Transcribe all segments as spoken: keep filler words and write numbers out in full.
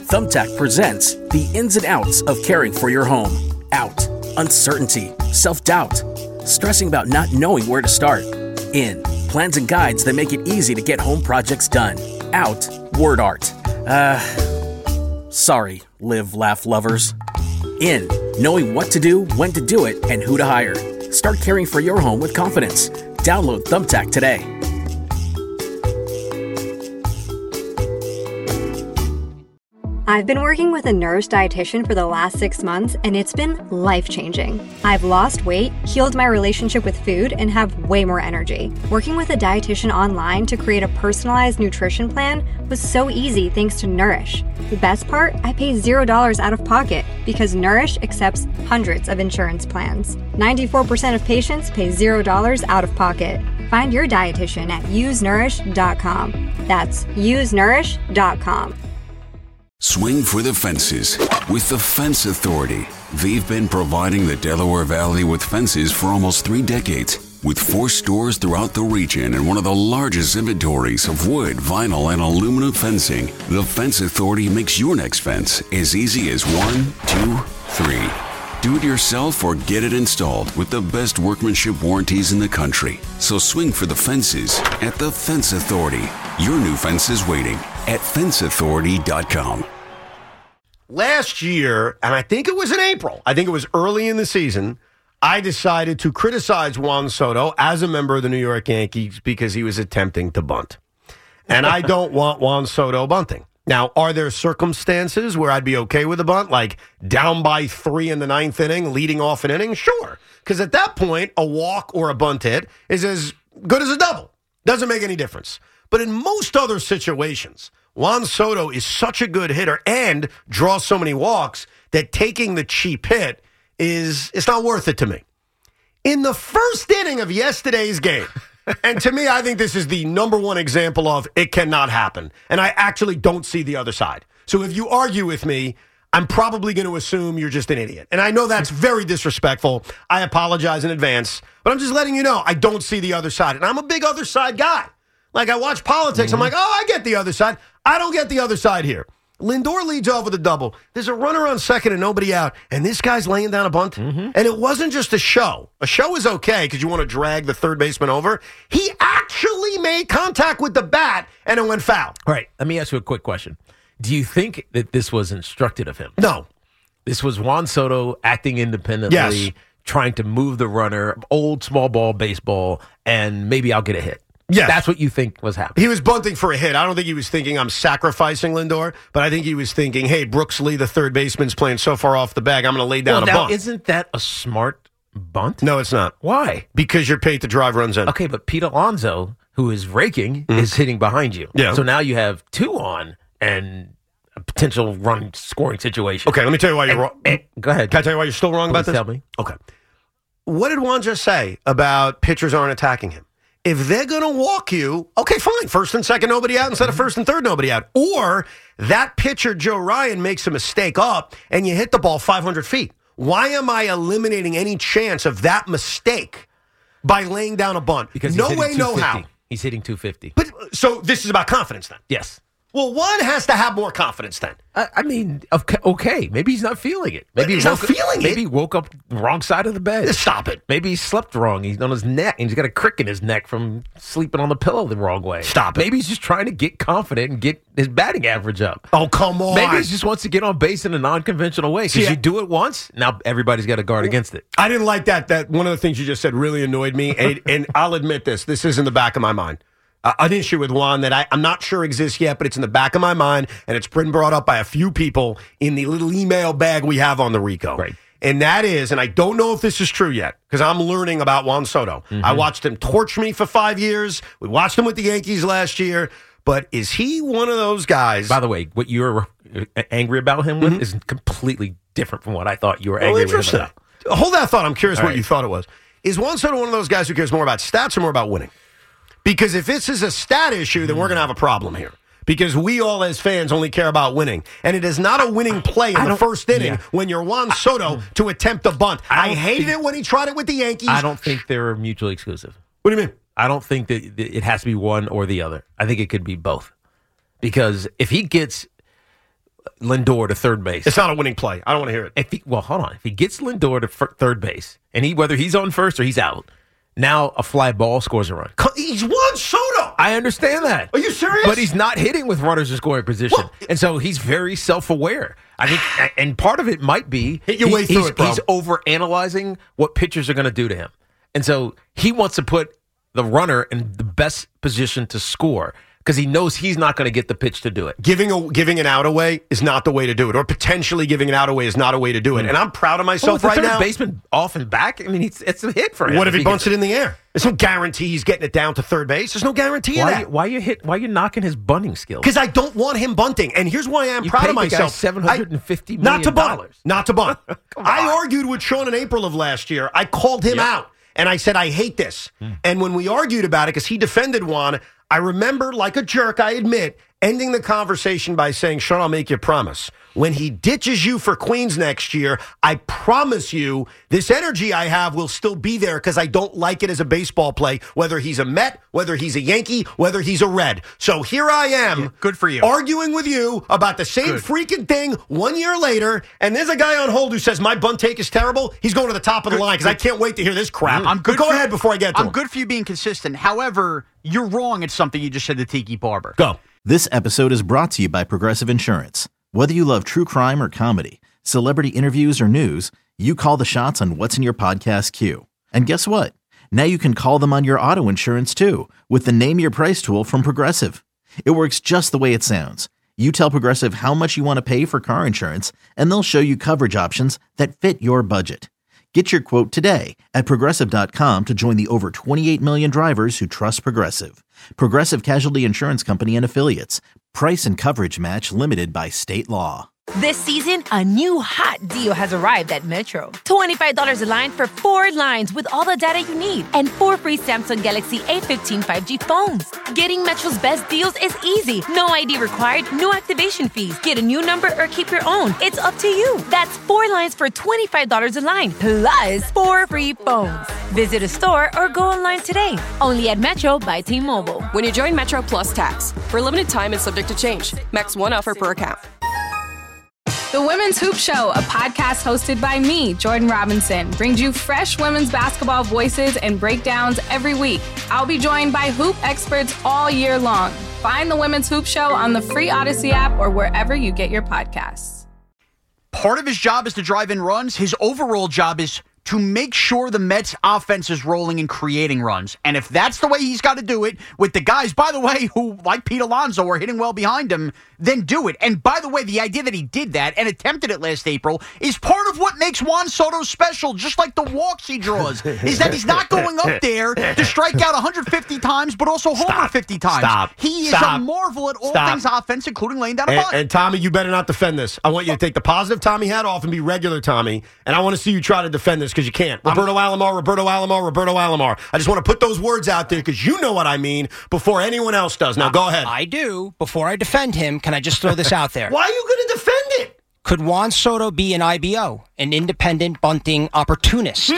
Thumbtack presents the ins and outs of caring for your home. Out, uncertainty, self-doubt, stressing about not knowing where to start. In, plans and guides that make it easy to get home projects done. Out, word art. Uh, sorry, live, laugh lovers. In, knowing what to do, when to do it, and who to hire. Start caring for your home with confidence. Download Thumbtack today. I've been working with a Nourish dietitian for the last six months, and it's been life-changing. I've lost weight, healed my relationship with food, and have way more energy. Working with a dietitian online to create a personalized nutrition plan was so easy thanks to Nourish. The best part? I pay zero dollars out of pocket because Nourish accepts hundreds of insurance plans. ninety-four percent of patients pay zero dollars out of pocket. Find your dietitian at use nourish dot com. That's use nourish dot com. Swing for the fences with the Fence Authority. They've been providing the Delaware Valley with fences for almost three decades. With four stores throughout the region and one of the largest inventories of wood, vinyl, and aluminum fencing, the Fence Authority makes your next fence as easy as one, two, three. Do it yourself or get it installed with the best workmanship warranties in the country. So swing for the fences at the Fence Authority. Your new fence is waiting at fence authority dot com. Last year, and I think it was in April, I think it was early in the season, I decided to criticize Juan Soto as a member of the New York Yankees because he was attempting to bunt. And I don't want Juan Soto bunting. Now, are there circumstances where I'd be okay with a bunt, like down by three in the ninth inning, leading off an inning? Sure. Because at that point, a walk or a bunt hit is as good as a double. Doesn't make any difference. But in most other situations, Juan Soto is such a good hitter and draws so many walks that taking the cheap hit is it's not worth it to me. In the first inning of yesterday's game, and to me, I think this is the number one example of it cannot happen. And I actually don't see the other side. So if you argue with me, I'm probably going to assume you're just an idiot. And I know that's very disrespectful. I apologize in advance. But I'm just letting you know I don't see the other side. And I'm a big other side guy. Like, I watch politics. Mm-hmm. I'm like, oh, I get the other side. I don't get the other side here. Lindor leads off with a double. There's a runner on second and nobody out. And this guy's laying down a bunt. Mm-hmm. And it wasn't just a show. A show is okay because you want to drag the third baseman over. He actually made contact with the bat and it went foul. All right. Let me ask you a quick question. Do you think that this was instructed of him? No. This was Juan Soto acting independently, yes. trying to move the runner, old small ball baseball, and maybe I'll get a hit. Yes. That's what you think was happening. He was bunting for a hit. I don't think he was thinking I'm sacrificing Lindor, but I think he was thinking, hey, Brooks Lee, the third baseman's playing so far off the bag, I'm going to lay down well, a now, bunt. Isn't that a smart bunt? No, it's not. Why? Because you're paid to drive runs in. Okay, but Pete Alonso, who is raking, mm-hmm. is hitting behind you. Yeah. So now you have two on and a potential run scoring situation. Okay, let me tell you why you're and, wrong. And, go ahead. Can I tell you why you're still wrong Please about this? Tell me. Okay. What did Juan just say about pitchers aren't attacking him? If they're going to walk you, okay, fine. First and second, nobody out instead of first and third, nobody out. Or that pitcher, Joe Ryan, makes a mistake up and you hit the ball five hundred feet. Why am I eliminating any chance of that mistake by laying down a bunt? Because no way, no how. He's hitting two fifty. But so this is about confidence then? Yes. Well, one has to have more confidence then. I, I mean, okay, maybe he's not feeling it. Maybe he's he not woke, feeling maybe it. Maybe he woke up wrong side of the bed. Stop it. Maybe he slept wrong. He's on his neck, and he's got a crick in his neck from sleeping on the pillow the wrong way. Stop it. Maybe he's just trying to get confident and get his batting average up. Oh, come on. Maybe he just wants to get on base in a non-conventional way. Because yeah. you do it once, now everybody's got to guard against it. I didn't like that. That one of the things you just said really annoyed me, and, and I'll admit this. This is in the back of my mind. Uh, an issue with Juan that I, I'm not sure exists yet, but it's in the back of my mind, and it's been brought up by a few people in the little email bag we have on the Rico. Right. And that is, and I don't know if this is true yet, because I'm learning about Juan Soto. Mm-hmm. I watched him torch me for five years. We watched him with the Yankees last year. But is he one of those guys? By the way, what you're angry about him with mm-hmm. is completely different from what I thought you were angry oh, with him about. Hold that thought. I'm curious All what right. you thought it was. Is Juan Soto one of those guys who cares more about stats or more about winning? Because if this is a stat issue, then we're going to have a problem here. Because we all as fans only care about winning. And it is not a winning play in the first inning yeah. when you're Juan Soto to attempt a bunt. I, I hated think, it when he tried it with the Yankees. I don't think they're mutually exclusive. What do you mean? I don't think that it has to be one or the other. I think it could be both. Because if he gets Lindor to third base. It's not a winning play. I don't want to hear it. If he, well, hold on. If he gets Lindor to f- third base, and he whether he's on first or he's out, now a fly ball scores a run. He's Juan Soto. I understand that. Are you serious? But he's not hitting with runners in scoring position. Well, and so he's very self-aware. I think, and part of it might be hit your he, way through he's, it, bro. He's over-analyzing what pitchers are going to do to him. And so he wants to put the runner in the best position to score because he knows he's not going to get the pitch to do it. Giving a, giving an out away is not the way to do it, or potentially giving an out away is not a way to do it. And I'm proud of myself well, right third now. Baseman off and back. I mean, it's, it's a hit for him. What if he, he bunts gets, it in the air? There's no guarantee he's getting it down to third base. There's no guarantee why, of that. Why you hit? Why you knocking his bunting skills? Because I don't want him bunting, and here's why I'm you proud paid of the guy myself. Seven hundred and fifty million Not to bunt. dollars. Not to bunt. I argued with Sean in April of last year. I called him Yep. out, and I said I hate this. Mm. And when we argued about it, because he defended Juan, I remember, like a jerk, I admit, ending the conversation by saying, Sean, I'll make you a promise. When he ditches you for Queens next year, I promise you this energy I have will still be there because I don't like it as a baseball play, whether he's a Met, whether he's a Yankee, whether he's a Red. So here I am. Yeah, good for you. Arguing with you about the same Good. freaking thing one year later, and there's a guy on hold who says my bunt take is terrible. He's going to the top of the Good. line because I can't wait to hear this crap. I'm good But go for, ahead before I get to I'm him. good for you being consistent. However, you're wrong at something you just said to Tiki Barber. Go. This episode is brought to you by Progressive Insurance. Whether you love true crime or comedy, celebrity interviews or news, you call the shots on what's in your podcast queue. And guess what? Now you can call them on your auto insurance too with the Name Your Price tool from Progressive. It works just the way it sounds. You tell Progressive how much you want to pay for car insurance, and they'll show you coverage options that fit your budget. Get your quote today at Progressive dot com to join the over twenty-eight million drivers who trust Progressive. Progressive Casualty Insurance Company and Affiliates. Price and coverage match limited by state law. This season, a new hot deal has arrived at Metro. twenty-five dollars a line for four lines with all the data you need and four free Samsung Galaxy A fifteen five G phones. Getting Metro's best deals is easy. No I D required, no activation fees. Get a new number or keep your own. It's up to you. That's four lines for twenty-five dollars a line, plus four free phones. Visit a store or go online today. Only at Metro by T-Mobile. When you join Metro Plus Tax, for a limited time and subject to change. Max one offer per account. The Women's Hoop Show, a podcast hosted by me, Jordan Robinson, brings you fresh women's basketball voices and breakdowns every week. I'll be joined by hoop experts all year long. Find the Women's Hoop Show on the free Odyssey app or wherever you get your podcasts. Part of his job is to drive in runs. His overall job is to make sure the Mets offense is rolling and creating runs. And if that's the way he's got to do it with the guys, by the way, who, like Pete Alonso, are hitting well behind him, then do it. And by the way, the idea that he did that and attempted it last April is part of what makes Juan Soto special, just like the walks he draws, is that he's not going up there to strike out one hundred fifty times, but also homer Stop. fifty times. Stop. He Stop. is a marvel at all Stop. things offense, including laying down a And, bunt. and Tommy, you better not defend this. I want you to take the positive Tommy hat off and be regular Tommy. And I want to see you try to defend this because you can't. Roberto Alomar, Roberto Alomar, Roberto Alomar. I just want to put those words out there because you know what I mean before anyone else does. Now, go ahead. I do. Before I defend him, can I just throw this out there? Why are you going to defend it? Could Juan Soto be an I B O, an independent bunting opportunist?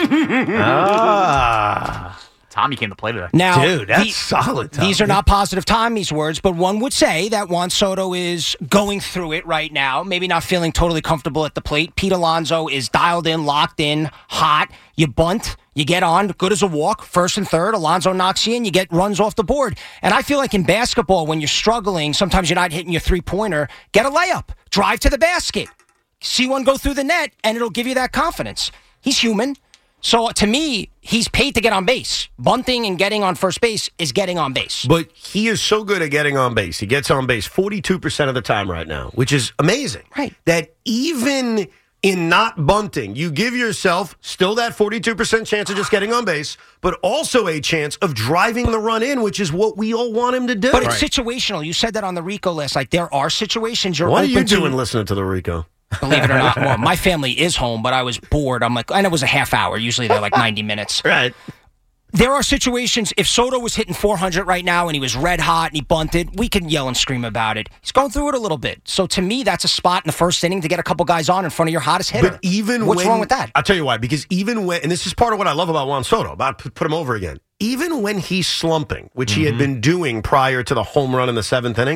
ah. Tommy came to play today. Now, Dude, that's the- solid, Tommy. These are not positive Tommy's words, but one would say that Juan Soto is going through it right now, maybe not feeling totally comfortable at the plate. Pete Alonso is dialed in, locked in, hot. You bunt, you get on, good as a walk, first and third. Alonso knocks you in, you get runs off the board. And I feel like in basketball, when you're struggling, sometimes you're not hitting your three-pointer, get a layup, drive to the basket, see one go through the net, and it'll give you that confidence. He's human. So to me, he's paid to get on base. Bunting and getting on first base is getting on base. But he is so good at getting on base. He gets on base forty-two percent of the time right now, which is amazing. Right. That even in not bunting, you give yourself still that forty-two percent chance of just getting on base, but also a chance of driving the run in, which is what we all want him to do. But it's situational. You said that on the Rico list. Like, there are situations you're What are open you doing to. listening to the Rico? Believe it or not. Well, my family is home, but I was bored. I'm like, and it was a half hour. Usually they're like ninety minutes. Right. There are situations, if Soto was hitting four hundred right now and he was red hot and he bunted, we could yell and scream about it. He's going through it a little bit. So to me, that's a spot in the first inning to get a couple guys on in front of your hottest hitter. But even What's when, wrong with that? I'll tell you why. Because even when, and this is part of what I love about Juan Soto, about put him over again. Even when he's slumping, which mm-hmm. he had been doing prior to the home run in the seventh inning,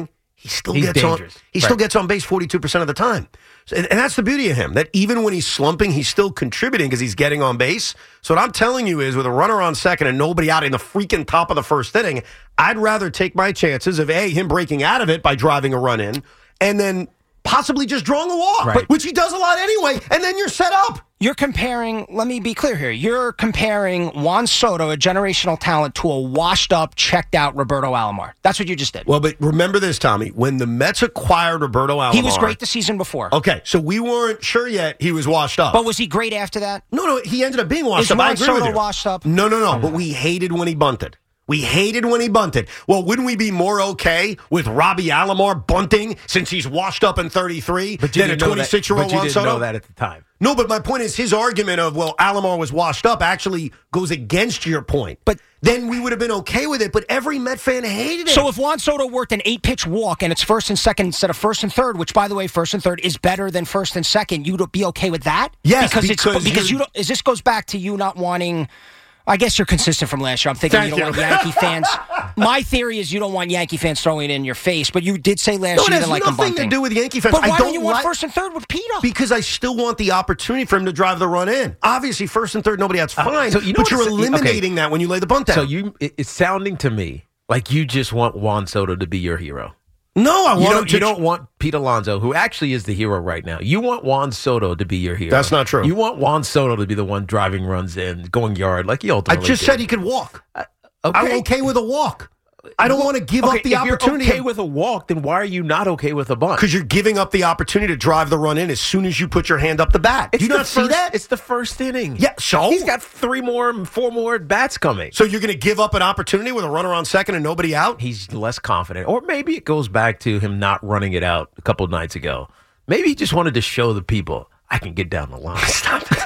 he still He's gets dangerous. on. He Right. still gets on base forty-two percent of the time. So, and, and that's the beauty of him, that even when he's slumping, he's still contributing because he's getting on base. So what I'm telling you is with a runner on second and nobody out in the freaking top of the first inning, I'd rather take my chances of, A, him breaking out of it by driving a run in, and then possibly just drawing a walk, Right. which he does a lot anyway, and then you're set up. You're comparing, let me be clear here, you're comparing Juan Soto, a generational talent, to a washed-up, checked-out Roberto Alomar. That's what you just did. Well, but remember this, Tommy. When the Mets acquired Roberto Alomar... He was great the season before. Okay, so we weren't sure yet he was washed up. But was he great after that? No, no, he ended up being washed Is up. I Juan agree Soto with you. washed up? No, no, no, but we hated when he bunted. We hated when he bunted. Well, wouldn't we be more okay with Robbie Alomar bunting since he's washed up in thirty-three But you than a didn't know that- twenty-six-year-old but you Juan didn't Soto? know that at the time. No, but my point is his argument of, well, Alomar was washed up actually goes against your point. But then we would have been okay with it, but every Met fan hated it. So if Juan Soto worked an eight-pitch walk and it's first and second instead of first and third, which, by the way, first and third is better than first and second, you'd be okay with that? Yes, because, because it's because you're- you don't. Is this goes back to you not wanting? I guess you're consistent from last year. I'm thinking Thank you don't you. want Yankee fans. My theory is you don't want Yankee fans throwing it in your face, but you did say last No, it year has that like them nothing to bunting. do with Yankee fans. But I why don't don't you want like- first and third with Pete? Because I still want the opportunity for him to drive the run in. Obviously, first and third, nobody out's Uh, fine. so you know but what you're it's- okay. eliminating that when you lay the bunt down. So you, it, it's sounding to me like you just want Juan Soto to be your hero. no, I You want him don't, to. you don't want Pete Alonso, who actually is the hero right now. You want Juan Soto to be your hero. That's not true. You want Juan Soto to be the one driving runs in, going yard, like he I ultimately just did. said he could walk. Okay. I'm okay with a walk. I don't want to give Okay, up the if opportunity. You're okay with a walk, then why are you not okay with a bunt? Because you're giving up the opportunity to drive the run in as soon as you put your hand up the bat. It's Do you the not see first- that? It's the first inning. Yeah, so? He's got three more, four more bats coming. So you're going to give up an opportunity with a runner on second and nobody out? He's less confident. Or maybe it goes back to him not running it out a couple of nights ago. Maybe he just wanted to show the people, I can get down the line. Stop it.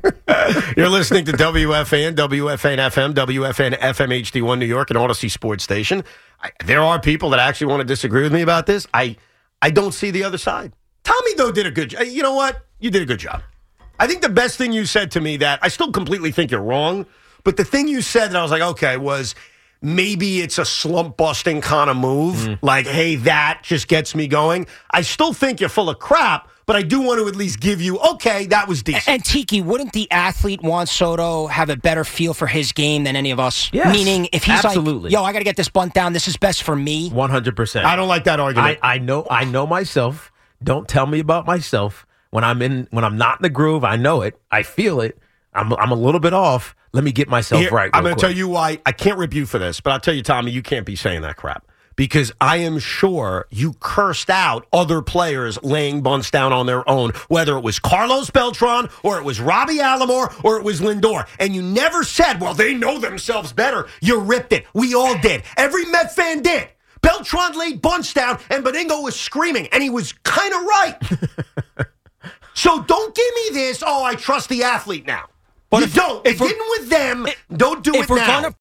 You're listening to W F A N, W F A N F M, W F A N F M H D one New York, an Odyssey Sports Station. I, there are people that actually want to disagree with me about this. I I don't see the other side. Tommy, though, did a good job. You know what? You did a good job. I think the best thing you said to me that I still completely think you're wrong, but the thing you said that I was like, okay, was maybe it's a slump busting kind of move. Mm. Like, hey, that just gets me going. I still think you're full of crap, but I do want to at least give you, okay, that was decent. And Tiki, wouldn't the athlete Juan Soto have a better feel for his game than any of us? Yes, Meaning, if he's absolutely. like, "Yo, I got to get this bunt down. This is best for me." one hundred percent. I don't like that argument. I, I know I know myself. Don't tell me about myself. When I'm in when I'm not in the groove, I know it. I feel it. I'm I'm a little bit off. Let me get myself Here, right. I'm real going to tell quick. you why. I can't rip you for this, but I'll tell you, Tommy, you can't be saying that crap. Because I am sure you cursed out other players laying bunts down on their own, whether it was Carlos Beltran or it was Robbie Alomar or it was Lindor. And you never said, well, they know themselves better. You ripped it. We all did. Every Met fan did. Beltran laid bunts down and Beningo was screaming, and he was kind of right. So don't give me this, oh, I trust the athlete now. But you if- don't. if It we're- didn't with them. Don't do if it we're now. gonna